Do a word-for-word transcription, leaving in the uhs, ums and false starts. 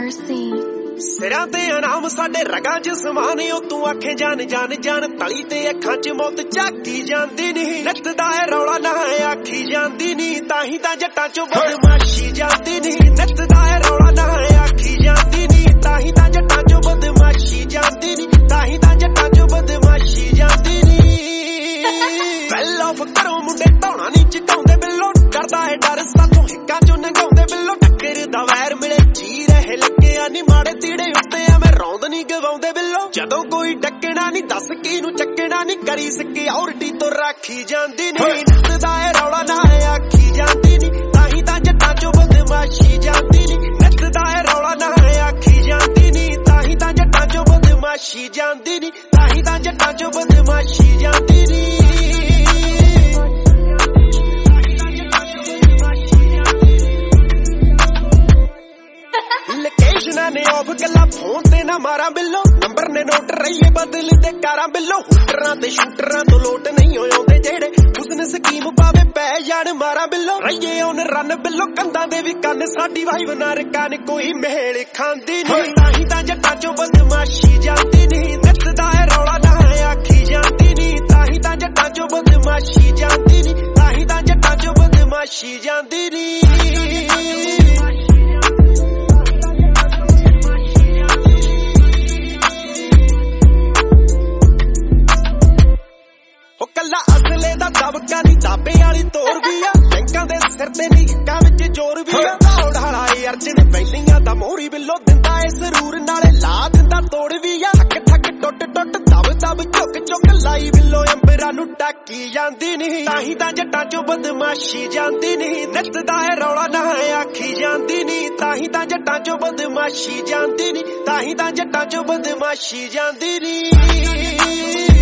mercy. ਸਿਰਾਂ ਤੇ ਇਨਾਮ ਸਾਡੇ ਰਗਾਂ 'ਚ ਸਮਾਨ ਓ ਤੂੰ ਆਖੇ ਜਾਨ ਜਾਨ ਜਾਨ ਤਲੀ ਤੇ ਅੱਖਾਂ 'ਚ ਮੌਤ ਝਾਕੀ ਜਾਂਦੀ ਨਹੀਂ ਨੱਚਦਾ ਏ ਰੌਲਾ ਨਾ ਆਖੀ ਜਾਂਦੀ ਨਹੀਂ ਤਾਂ ਹੀ ਤਾਂ ਜੱਟਾਂ 'ਚੋਂ ਬਦਮਾਸ਼ੀ ਜਾਂਦੀ ਨਹੀਂ ਨੱਚਦਾ ਏ ਰੌਲਾ ਨਾ ਆਖੀ ਜਾਂਦੀ ਨਹੀਂ ਤਾਂ ਹੀ ਤਾਂ ਜੱਟਾਂ 'ਚੋਂ ਬਦਮਾਸ਼ੀ ਜਾਂਦੀ ਨਹੀਂ ਤਾਂ ਹੀ ਤਾਂ ਜੱਟਾਂ 'ਚੋਂ ਬਦਮਾਸ਼ੀ ਜਾਂਦੀ ਨਹੀਂ ਵੈਲ ਆਫ ਕਰੋ ਮੁੰਡੇ ਧੌਣਾ ਨਹੀਂ ਚਕਾਉਂਦੇ ਬਿੱਲੋ ਕਰਦਾ ਏ ਡਰ ਸਾਥੋਂ ਹਿੱਕਾਂ 'ਚੋਂ ਨੰਗਾਉਂਦੇ ਬਿੱਲੋ ਟੱਕਰ ਦਾ ਵੈਰ ਮਿਲੇ ਜੀ ਰਹੇ ਲੱਗਿਆ ਨੀ ਮਾੜੇ ਤੀੜੇ ਉੱਤੇ ਆ ਮੈਂ ਰੌਂਦ ਨੀ ਗਵਾਉਂਦੇ ਬਿੱਲੋ ਜਦੋਂ ਕੋਈ ਡੱਕਣਾ ਨੀ ਦੱਸ ਕਿਹਨੂੰ ਚੱਕਣਾ ਨੀ ਕਰੀ ਸਿਕਿਉਰਿਟੀ ਤੋਂ ਰਾਖੀ ਜਾਂਦੀ ਨਹੀਂ ਨੱਚਦਾ ਏ ਰੌਲਾ ਨਾ ਆਖੀ ਜਾਂਦੀ ਨੀ ਤਾਂ ਹੀ ਤਾਂ ਜੱਟਾਂ 'ਚੋਂ ਬਦਮਾਸ਼ੀ ਜਾਂਦੀ ਨੀ ਨੱਚਦਾ ਏ ਰੌਲਾ ਨਾ ਆਖੀ ਜਾਂਦੀ ਨੀ ਤਾਂ ਹੀ ਤਾਂ ਜੱਟਾਂ 'ਚੋਂ ਬਦਮਾਸ਼ੀ ਜਾਂਦੀ ਨੀ ਤਾਂ ਹੀ ਤਾਂ ਜੱਟਾਂ 'ਚੋਂ ਬਦਮਾਸ਼ੀ ਜਾਂਦੀ ਨੀ ਲੋਕੇਸ਼ਨਾਂ ਨੇ ਆਫ ਗੱਲਾਂ ਫੋਨ ਤੇ ਨਾ ਮਾਰਾਂ ਬਿੱਲੋ ਨੰਬਰ ਨੇ ਨੋਟ ਰਹੀਏ ਬਦਲ ਤੇ ਕਾਰਾਂ ਬਿੱਲੋ ਹੁਟਰਾਂ ਤੇ ਸ਼ੂਟਰਾਂ ਤੋਂ ਲੋਟ ਨਹੀਂ ਹੋਉਂਦੇ ਜਿਹੜੇ ਉਸਨੇ ਸਕੀਮ ਪਾਵੇ ਪੈ ਜਾਣ ਮਾਰਾਂ ਬਿੱਲੋ ਰਹੀਏ ਉਹਨ ਰਨ ਬਿੱਲੋ ਕੰਧਾਂ ਦੇ ਵੀ ਕੰਨ ਸਾਡੀ ਵਾਈਵ ਨਾ ਕੰਨ ਕੋਈ ਮੇਲ ਖਾਂਦੀ ਨਹੀਂ ਤਾਂ ਹੀ ਤਾਂ ਜੱਟਾਂ 'ਚੋਂ ਬਦਮਾਸ਼ੀ ਜਾਂਦੀ ਨਹੀਂ ਨੱਚਦਾ ਏ ਰੌਲਾ ਨਾ ਆਖੀ ਜਾਂਦੀ ਨਹੀਂ ਤਾਂ ਹੀ ਤਾਂ ਜੱਟਾਂ 'ਚੋਂ ਬਦਮਾਸ਼ੀ ਜਾਂਦੀ ਨਹੀਂ ਤਾਂ ਹੀ ਤਾਂ ਜੱਟਾਂ 'ਚੋਂ ਬਦਮਾਸ਼ੀ ਜਾਂਦੀ ਨਹੀਂ ਕੱਲਾ ਅਸਲੇ ਦਾ ਦਬਕਾ ਨੀ ਦਾਬੇ ਵਾਲੀ ਤੋਰ ਵੀ ਆ ਬੈਂਕਾਂ ਦੇ ਸਿਰ ਤੇ ਨੀ ਹਿੱਕਾਂ ਵਿੱਚ ਜ਼ੋਰ ਵੀ ਆ ਦੌੜ ਹਾਲਾ ਏ ਅਰਜਨ ਪਹਿਲੀਆਂ ਦਾ ਮੋਹਰੀ ਬਿੱਲੋ ਦਿੰਦਾ ਏ ਸਰੂਰ ਨਾਲੇ ਲਾ ਦਿੰਦਾ ਤੋੜ ਵੀ ਆ ਠੱਕ ਠੱਕ ਟੁੱਟ ਟੁੱਟ ਦਬ ਦਬ ਝੁੱਕ ਝੁੱਕ ਲਾਈ ਬਿੱਲੋ ਅੰਬਰਾਂ ਨੂੰ ਟਾਕੀ ਜਾਂਦੀ ਨਹੀਂ ਤਾਂ ਹੀ ਤਾਂ ਜੱਟਾਂ 'ਚੋਂ ਬਦਮਾਸ਼ੀ ਜਾਂਦੀ ਨਹੀਂ ਨੱਚਦਾ ਏ ਰੌਲਾ ਨਾ ਆਖੀ ਜਾਂਦੀ ਨਹੀਂ ਤਾਂ ਹੀ ਤਾਂ ਜੱਟਾਂ 'ਚੋਂ ਬਦਮਾਸ਼ੀ ਜਾਂਦੀ ਨਹੀਂ ਤਾਂ ਹੀ ਤਾਂ ਜੱਟਾਂ 'ਚੋਂ ਬਦਮਾਸ਼ੀ ਜਾਂਦੀ ਨਹੀਂ